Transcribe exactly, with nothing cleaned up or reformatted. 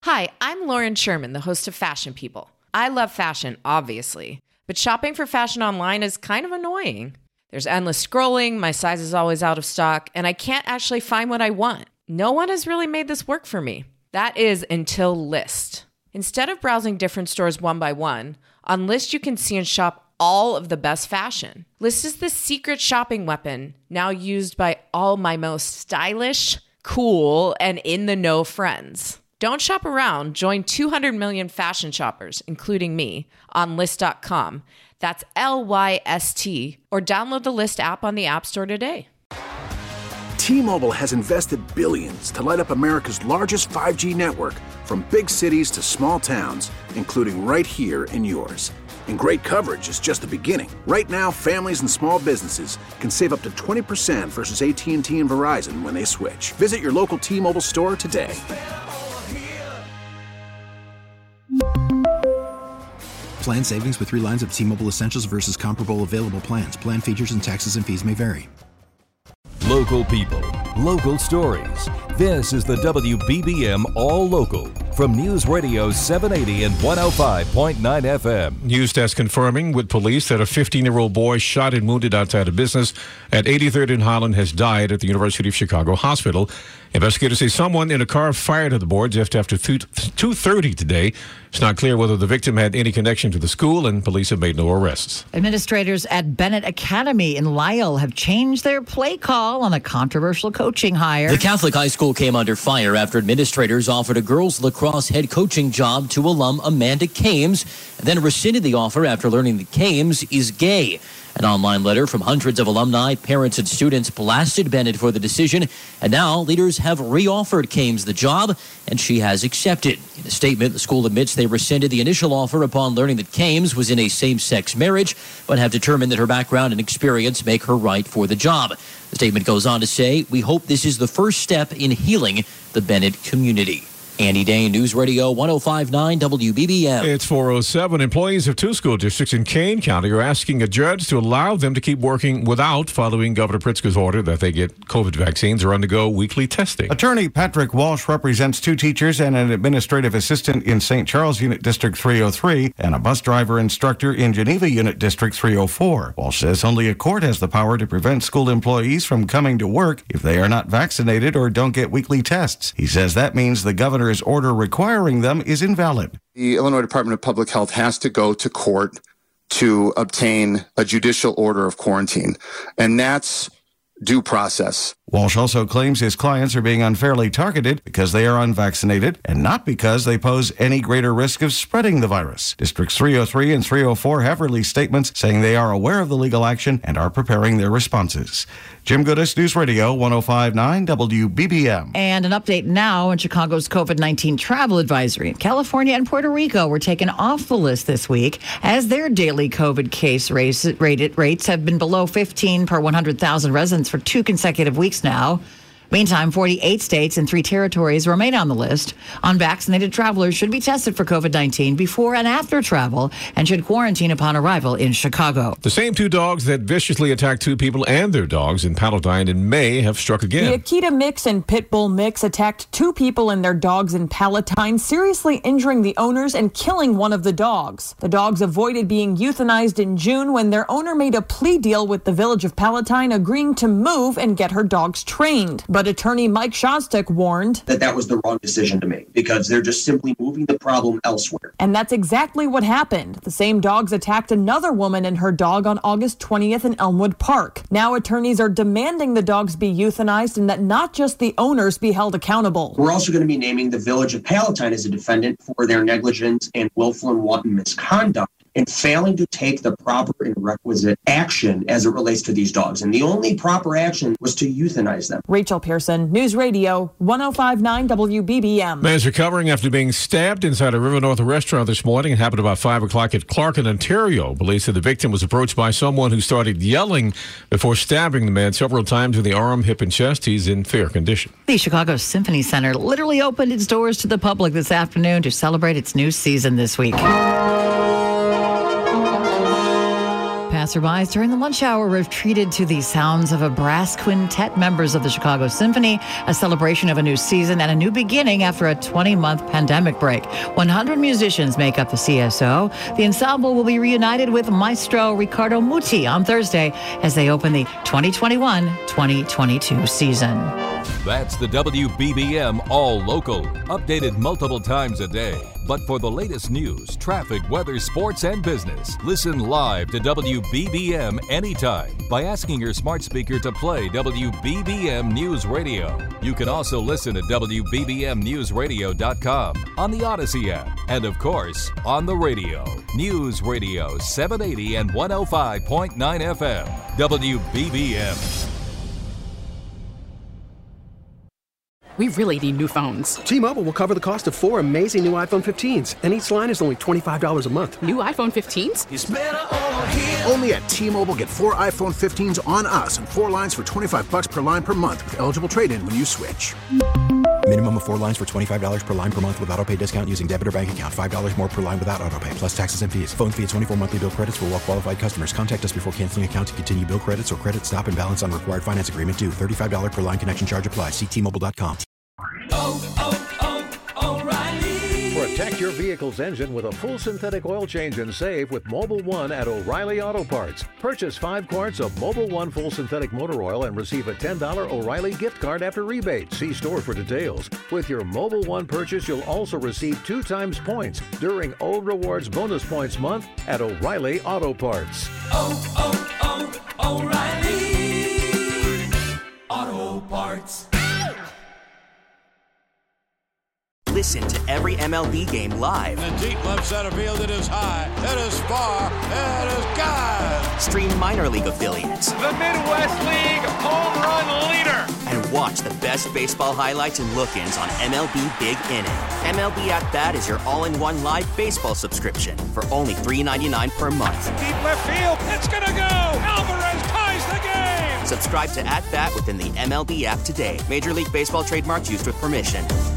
Hi, I'm Lauren Sherman, the host of Fashion People. I love fashion, obviously, but shopping for fashion online is kind of annoying. There's endless scrolling, my size is always out of stock, and I can't actually find what I want. No one has really made this work for me. That is until Lyst. Instead of browsing different stores one by one, on Lyst you can see and shop all of the best fashion. Lyst is the secret shopping weapon, now used by all my most stylish, cool, and in-the-know friends. Don't shop around. Join two hundred million fashion shoppers, including me, on Lyst dot com. That's L Y S T. Or download the Lyst app on the App Store today. T-Mobile has invested billions to light up America's largest five G network, from big cities to small towns, including right here in yours. And great coverage is just the beginning. Right now, families and small businesses can save up to twenty percent versus A T and T and Verizon when they switch. Visit your local T-Mobile store today. Plan savings with three lines of T-Mobile Essentials versus comparable available plans. Plan features and taxes and fees may vary. Local people, local stories. This is the W B B M All Local from News Radio seven eighty and one oh five point nine F M. News desk confirming with police that a fifteen-year-old boy shot and wounded outside a business at eighty-third and Holland has died at the University of Chicago Hospital. Investigators say someone in a car fired at the boy just after two thirty today. It's not clear whether the victim had any connection to the school, and police have made no arrests. Administrators at Bennett Academy in Lisle have changed their play call on a controversial coaching hire. The Catholic high school came under fire after administrators offered a girls' lacrosse head coaching job to alum Amanda Kames, and then rescinded the offer after learning that Kames is gay. An online letter from hundreds of alumni, parents, and students blasted Bennett for the decision, and now leaders have re-offered Kames the job, and she has accepted. In a statement, the school admits they rescinded the initial offer upon learning that Kames was in a same-sex marriage, but have determined that her background and experience make her right for the job. The statement goes on to say, "We hope this is the first step in healing the Bennett community." Andy Dane, News Radio one oh five point nine W B B M. It's four oh seven. Employees of two school districts in Kane County are asking a judge to allow them to keep working without following Governor Pritzker's order that they get COVID vaccines or undergo weekly testing. Attorney Patrick Walsh represents two teachers and an administrative assistant in Saint Charles Unit District three oh three and a bus driver instructor in Geneva Unit District three oh four. Walsh says only a court has the power to prevent school employees from coming to work if they are not vaccinated or don't get weekly tests. He says that means the governor Governor's order requiring them is invalid. The Illinois Department of Public Health has to go to court to obtain a judicial order of quarantine, and that's due process. Walsh also claims his clients are being unfairly targeted because they are unvaccinated and not because they pose any greater risk of spreading the virus. Districts three oh three and three oh four have released statements saying they are aware of the legal action and are preparing their responses. Jim Goodis, News Radio one oh five point nine W B B M. And an update now on Chicago's COVID nineteen travel advisory. California and Puerto Rico were taken off the list this week as their daily COVID case race, rated, rates have been below fifteen per one hundred thousand residents for two consecutive weeks now. Meantime, forty-eight states and three territories remain on the list. Unvaccinated travelers should be tested for COVID nineteen before and after travel and should quarantine upon arrival in Chicago. The same two dogs that viciously attacked two people and their dogs in Palatine in May have struck again. The Akita mix and Pit Bull mix attacked two people and their dogs in Palatine, seriously injuring the owners and killing one of the dogs. The dogs avoided being euthanized in June when their owner made a plea deal with the village of Palatine, agreeing to move and get her dogs trained. But attorney Mike Shostak warned that that was the wrong decision to make because they're just simply moving the problem elsewhere. And that's exactly what happened. The same dogs attacked another woman and her dog on August twentieth in Elmwood Park. Now attorneys are demanding the dogs be euthanized and that not just the owners be held accountable. We're also going to be naming the village of Palatine as a defendant for their negligence and willful and wanton misconduct and failing to take the proper and requisite action as it relates to these dogs. And the only proper action was to euthanize them. Rachel Pearson, News Radio one oh five point nine W B B M. Man's recovering after being stabbed inside a River North restaurant this morning. It happened about five o'clock at Clark in Ontario. Police said the victim was approached by someone who started yelling before stabbing the man several times in the arm, hip, and chest. He's in fair condition. The Chicago Symphony Center literally opened its doors to the public this afternoon to celebrate its new season this week. passerbys during the lunch hour were treated to the sounds of a brass quintet members of the Chicago Symphony, a celebration of a new season and a new beginning after a twenty-month pandemic break. one hundred musicians make up the C S O. The ensemble will be reunited with Maestro Riccardo Muti on Thursday as they open the twenty twenty-one twenty twenty-two season. That's the W B B M All Local, updated multiple times a day. But for the latest news, traffic, weather, sports, and business, listen live to W B B M anytime by asking your smart speaker to play W B B M News Radio. You can also listen at W B B M news radio dot com, on the Odyssey app, and of course, on the radio. News Radio seven eighty and one oh five point nine F M, W B B M. We really need new phones. T-Mobile will cover the cost of four amazing new iPhone fifteens, and each line is only twenty-five dollars a month. New iPhone fifteens? It's better over here. Only at T-Mobile, get four iPhone fifteens on us and four lines for twenty-five bucks per line per month with eligible trade-in when you switch. Minimum of four lines for twenty-five dollars per line per month with autopay discount using debit or bank account. five dollars more per line without autopay, plus taxes and fees. Phone fee at twenty-four monthly bill credits for well-qualified customers. Contact us before canceling account to continue bill credits or credit stop and balance on required finance agreement due. thirty-five dollars per line connection charge applies. See T Mobile dot com. Oh, oh, oh, O'Reilly. Protect your vehicle's engine with a full synthetic oil change and save with Mobil one at O'Reilly Auto Parts. Purchase five quarts of Mobil one full synthetic motor oil and receive a ten dollars O'Reilly gift card after rebate. See store for details. With your Mobil one purchase, you'll also receive two times points during O Rewards Bonus Points Month at O'Reilly Auto Parts. Oh, oh, oh, O'Reilly Auto Parts. Listen to every M L B game live. In the deep left center field, it is high, it is far, it is gone. Stream minor league affiliates. The Midwest League home run leader. And watch the best baseball highlights and look-ins on M L B Big Inning. M L B At Bat is your all-in-one live baseball subscription for only three dollars and ninety-nine cents per month. Deep left field, it's gonna go. Alvarez ties the game. Subscribe to At Bat within the M L B app today. Major League Baseball trademarks used with permission.